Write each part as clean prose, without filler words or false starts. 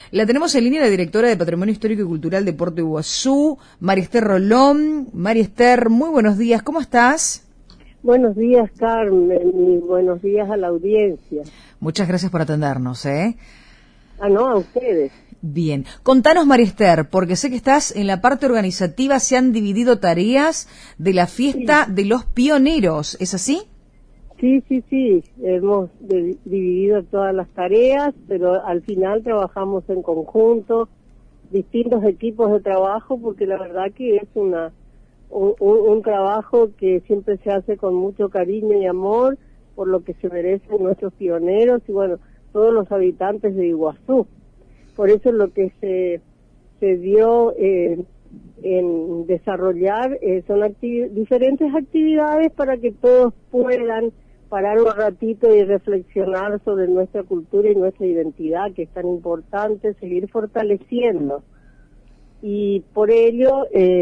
La tenemos en línea la directora de Patrimonio Histórico y Cultural de Puerto Iguazú, María Esther Rolón. María Esther, muy buenos días, ¿cómo estás? Buenos días, Carmen, y buenos días a la audiencia. Muchas gracias por atendernos, No, a ustedes. Bien, contanos, María Esther, porque sé que estás en la parte organizativa, se han dividido tareas de la fiesta de los pioneros, ¿es así? Sí, hemos dividido todas las tareas, pero al final trabajamos en conjunto, distintos equipos de trabajo, porque la verdad que es un trabajo que siempre se hace con mucho cariño y amor, por lo que se merecen nuestros pioneros y bueno, todos los habitantes de Iguazú. Por eso lo que se dio en desarrollar son diferentes actividades para que todos puedan parar un ratito y reflexionar sobre nuestra cultura y nuestra identidad, que es tan importante seguir fortaleciendo. Y por ello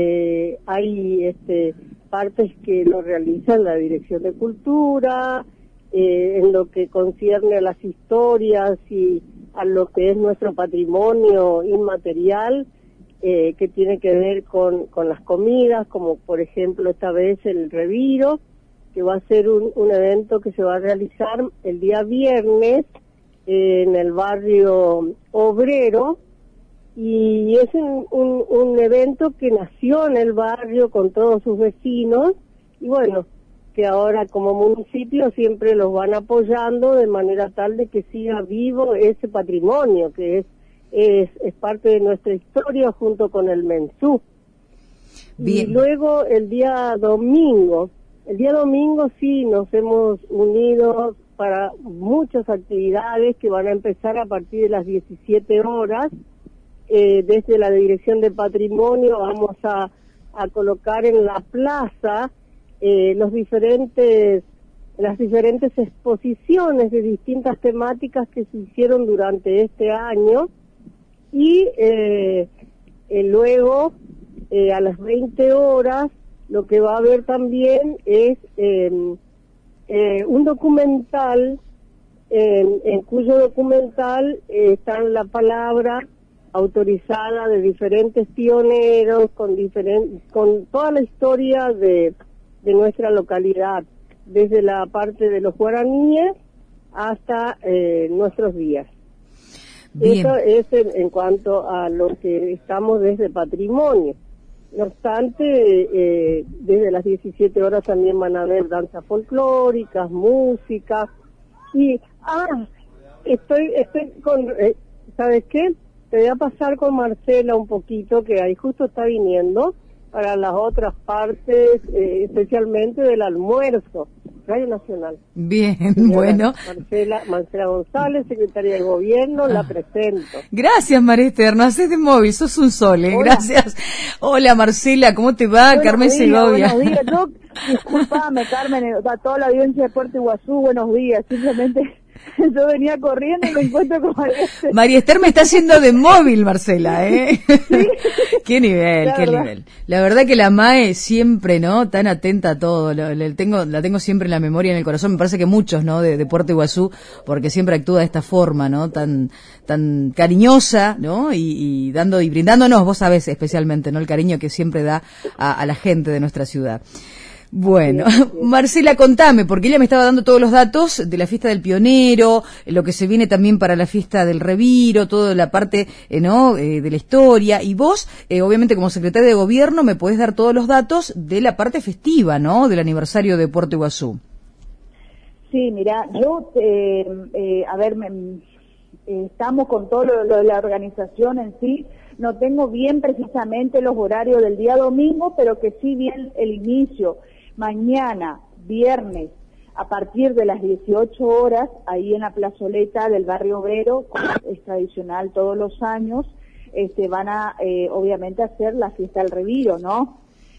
hay partes que lo realizan la Dirección de Cultura, en lo que concierne a las historias y a lo que es nuestro patrimonio inmaterial, que tiene que ver con las comidas, como por ejemplo esta vez el Reviro, que va a ser un evento que se va a realizar el día viernes en el barrio Obrero, y es un evento que nació en el barrio con todos sus vecinos, y bueno, que ahora como municipio siempre los van apoyando de manera tal de que siga vivo ese patrimonio, que es parte de nuestra historia junto con el Mensú. Bien. Y luego el día domingo sí nos hemos unido para muchas actividades que van a empezar a partir de las 17 horas. Desde la Dirección de Patrimonio vamos a colocar en la plaza las diferentes exposiciones de distintas temáticas que se hicieron durante este año, y luego a las 20 horas lo que va a haber también es un documental en cuyo documental está la palabra autorizada de diferentes pioneros con toda la historia de nuestra localidad, desde la parte de los guaraníes hasta nuestros días. Bien. Eso es en cuanto a lo que estamos desde Patrimonio. No obstante, desde las 17 horas también van a haber danzas folclóricas, música, y estoy con, ¿sabes qué? Te voy a pasar con Marcela un poquito, que ahí justo está viniendo, para las otras partes, especialmente del almuerzo, Radio Nacional. Bien, señora bueno. Marcela González, secretaria de Gobierno, la presento. Gracias, María Esther, no haces de móvil, sos un sol, ¿eh? Gracias. Hola, Marcela, ¿cómo te va? Carmen Segovia. Buenos días, disculpame, Carmen, toda la audiencia de Puerto Iguazú, buenos días, simplemente yo venía corriendo y me encuentro con María Esther me está haciendo de móvil, Marcela, ¿eh? ¿Sí? Qué nivel, qué nivel. La verdad que la MAE siempre, ¿no? Tan atenta a todo, la tengo siempre en la memoria, en el corazón, me parece que muchos, ¿no? De Puerto Iguazú, porque siempre actúa de esta forma, ¿no? Tan cariñosa, ¿no? Y brindándonos, vos sabés especialmente, ¿no? El cariño que siempre da a la gente de nuestra ciudad. Bueno, Marcela, contame, porque ella me estaba dando todos los datos de la fiesta del pionero, lo que se viene también para la fiesta del Reviro, toda la parte, ¿no? De la historia, y vos, obviamente como secretaria de Gobierno, me podés dar todos los datos de la parte festiva, ¿no? Del aniversario de Puerto Iguazú. Sí, mira, yo, estamos con todo lo de la organización en sí. No tengo bien precisamente los horarios del día domingo, pero que sí bien el inicio. Mañana, viernes, a partir de las 18 horas, ahí en la plazoleta del barrio Obrero, es tradicional todos los años, van a, obviamente, hacer la fiesta del Reviro, ¿no?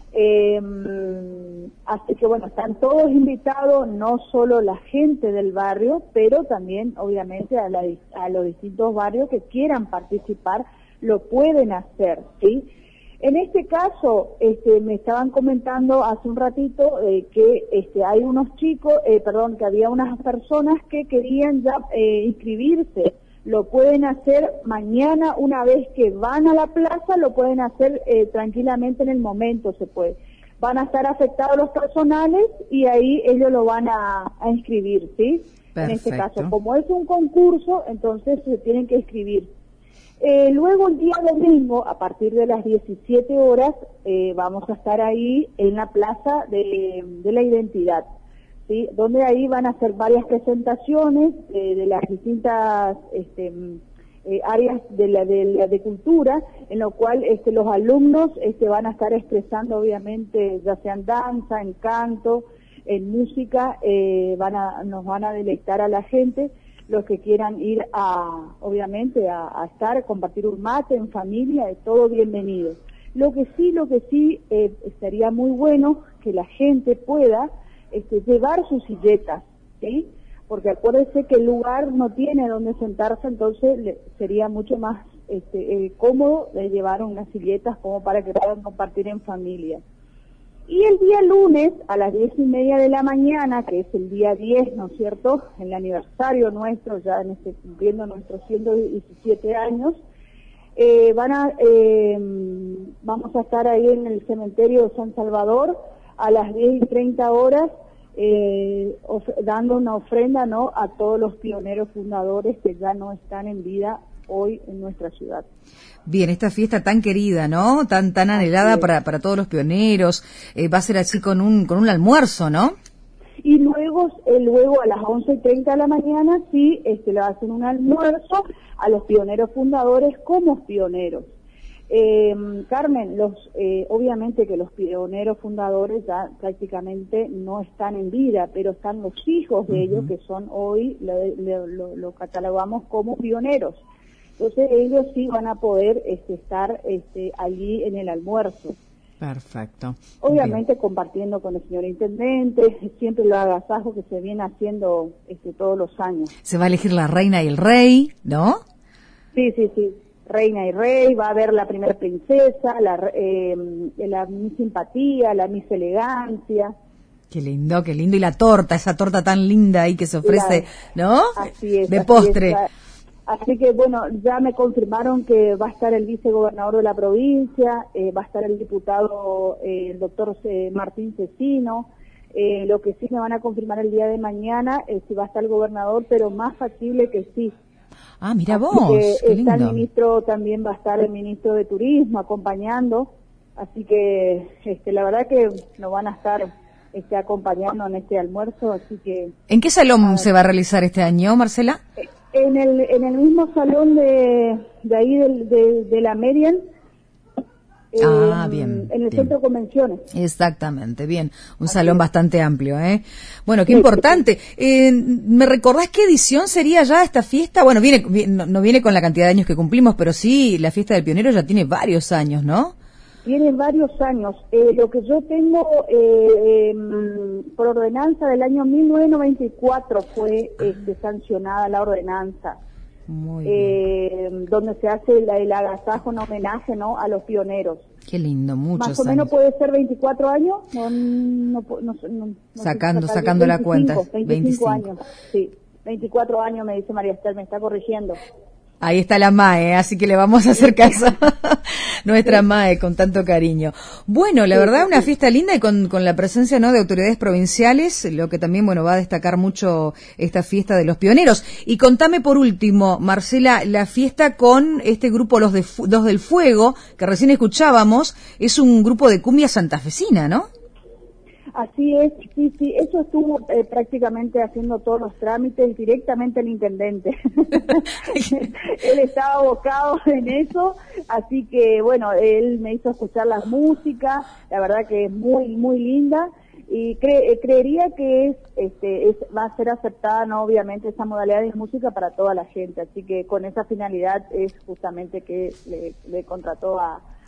Así que bueno, están todos invitados, no solo la gente del barrio, pero también, obviamente, a los distintos barrios que quieran participar, lo pueden hacer, ¿sí? En este caso, me estaban comentando hace un ratito que hay unos chicos, que había unas personas que querían ya inscribirse lo pueden hacer mañana, una vez que van a la plaza, lo pueden hacer tranquilamente en el momento, se puede. Van a estar afectados los personales y ahí ellos lo van a inscribir, ¿sí? Perfecto. En este caso, como es un concurso, entonces se tienen que inscribir. Luego el día domingo, a partir de las 17 horas, vamos a estar ahí en la Plaza de la Identidad, ¿sí? Donde ahí van a hacer varias presentaciones de las distintas áreas de cultura, en lo cual los alumnos van a estar expresando, obviamente, ya sea en danza, en canto, en música, nos van a deleitar a la gente, los que quieran ir obviamente a compartir un mate en familia, es todo bienvenido. Lo que sí sería muy bueno que la gente pueda llevar sus silletas, ¿sí? Porque acuérdense que el lugar no tiene donde sentarse, entonces sería mucho más cómodo de llevar unas silletas como para que puedan compartir en familia. Y el día lunes a las 10:30 de la mañana, que es el día 10, ¿no es cierto?, el aniversario nuestro, ya cumpliendo nuestros 117 años, vamos a estar ahí en el cementerio de San Salvador a las 10:30 horas, dando una ofrenda, ¿no?, a todos los pioneros fundadores que ya no están en vida hoy en nuestra ciudad. Bien, esta fiesta tan querida, ¿no? Tan anhelada para todos los pioneros, va a ser así con un almuerzo, ¿no? Y luego a las 11:30 de la mañana sí, le hacen un almuerzo a los pioneros fundadores como pioneros. Carmen, obviamente que los pioneros fundadores ya prácticamente no están en vida, pero están los hijos de ellos que son hoy, lo catalogamos como pioneros. Entonces ellos sí van a poder estar allí en el almuerzo. Perfecto. Obviamente bien, compartiendo con el señor intendente, siempre lo agasajo que se viene haciendo todos los años. Se va a elegir la reina y el rey, ¿no? Sí. Reina y rey, va a haber la primera princesa, la Miss Simpatía, la Miss Elegancia. Qué lindo. Y la torta, esa torta tan linda ahí que se ofrece, ¿no? Así es. De postre. Así que bueno, ya me confirmaron que va a estar el vicegobernador de la provincia, va a estar el diputado, el doctor Martín Cecino, lo que sí me van a confirmar el día de mañana es si va a estar el gobernador, pero más factible que sí. Ah, mira así vos, que qué está lindo. el ministro, también va a estar el ministro de Turismo acompañando, así que la verdad que nos van a estar acompañando en este almuerzo, así que... ¿En qué salón se va a realizar este año, Marcela? En el mismo salón de ahí de la Merian, bien. en el bien. centro de convenciones. Exactamente, bien. Un Así salón es. bastante amplio, ¿eh? Bueno, qué Sí, importante. ¿Me recordás qué edición sería ya esta fiesta? Bueno, no viene con la cantidad de años que cumplimos, pero sí, la fiesta del pionero ya tiene varios años, ¿no? Tiene varios años. Lo que yo tengo por ordenanza del año 1994 fue sancionada la ordenanza. Muy bien. Donde se hace el agasajo en homenaje, ¿no?, a los pioneros. Qué lindo, muchos Más o menos años. puede ser 24 años, no Sacando la cuenta. 25 años, sí. 24 años me dice María Esther, me está corrigiendo. Ahí está la MAE, así que le vamos a hacer caso. Nuestra MAE, con tanto cariño. Bueno, la verdad, una fiesta linda y con la presencia, ¿no?, de autoridades provinciales, lo que también, bueno, va a destacar mucho esta fiesta de los pioneros. Y contame por último, Marcela, la fiesta con este grupo, los del Fuego, que recién escuchábamos, es un grupo de cumbia santafesina, ¿no? Así es, sí, eso estuvo prácticamente haciendo todos los trámites directamente el intendente. Él estaba abocado en eso, así que bueno, él me hizo escuchar la música, la verdad que es muy, muy linda, y creería que va a ser aceptada, no, obviamente, esa modalidad de música para toda la gente, así que con esa finalidad es justamente que le contrató a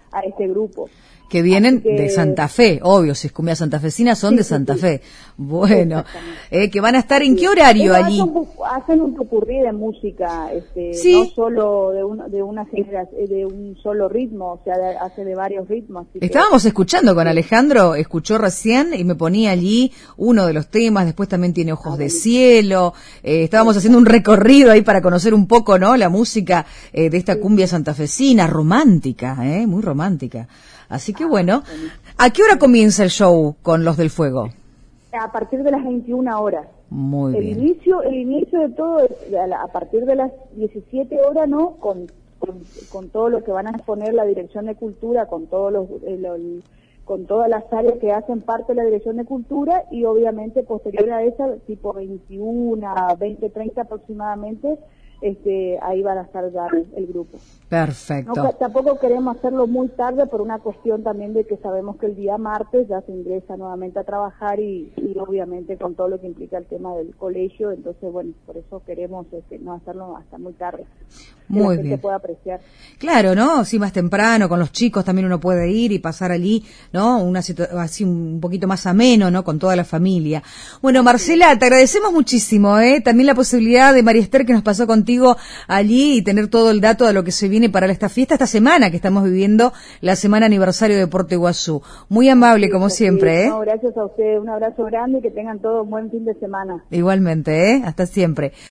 a este grupo. Que vienen de Santa Fe, obvio, si es cumbia santafesina son de Santa Fe. Bueno, que van a estar ¿en qué horario allí? Hacen un popurrí de música, no solo de un solo ritmo, o sea, hace de varios ritmos. Estábamos escuchando con Alejandro, escuchó recién y me ponía allí uno de los temas, después también tiene Ojos de Cielo, estábamos haciendo un recorrido ahí para conocer un poco, ¿no?, la música de esta cumbia santafesina, romántica, muy romántica. Así que bueno, ¿a qué hora comienza el show con Los del Fuego? A partir de las 21 horas. Muy bien. El inicio de todo es a partir de las 17 horas, ¿no? Con todo lo que van a exponer la Dirección de Cultura, con todos con todas las áreas que hacen parte de la Dirección de Cultura, y obviamente posterior a esa, tipo 21, 20, 30 aproximadamente, ahí van a estar ya el grupo. Perfecto. No, tampoco queremos hacerlo muy tarde por una cuestión también de que sabemos que el día martes ya se ingresa nuevamente a trabajar y obviamente con todo lo que implica el tema del colegio, entonces bueno, por eso queremos no hacerlo hasta muy tarde. Muy que la bien. gente pueda apreciar. Claro, ¿no? Sí, más temprano, con los chicos también uno puede ir y pasar allí, ¿no? Así un poquito más ameno, ¿no? Con toda la familia. Bueno, Marcela, te agradecemos muchísimo, también la posibilidad de María Esther que nos pasó contigo allí y tener todo el dato de lo que se viene para esta fiesta, esta semana que estamos viviendo, la semana aniversario de Puerto Iguazú. Muy amable, como siempre, No, gracias a ustedes, un abrazo grande y que tengan todo un buen fin de semana. Igualmente, hasta siempre.